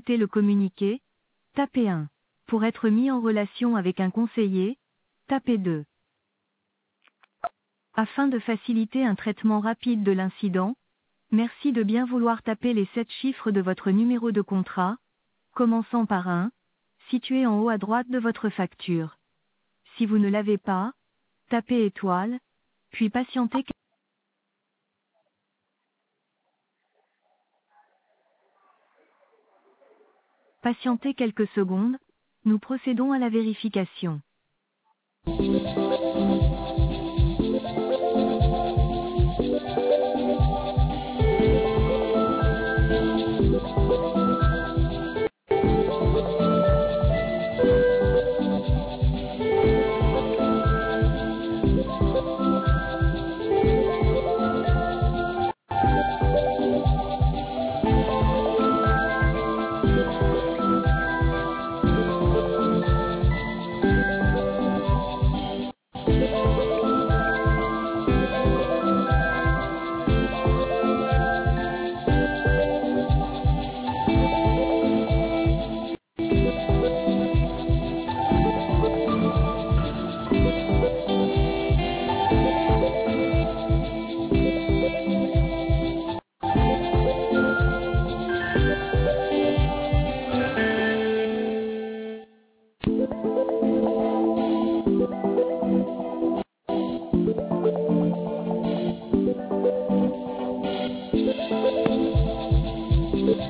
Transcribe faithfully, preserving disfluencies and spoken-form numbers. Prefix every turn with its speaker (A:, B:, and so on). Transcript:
A: écouter le communiqué, tapez un. Pour être mis en relation avec un conseiller, tapez deux. Afin de faciliter un traitement rapide de l'incident, merci de bien vouloir taper les sept chiffres de votre numéro de contrat, commençant par un, situé en haut à droite de votre facture. Si vous ne l'avez pas, tapez étoile, puis patientez. Patientez quelques secondes, nous procédons à la vérification.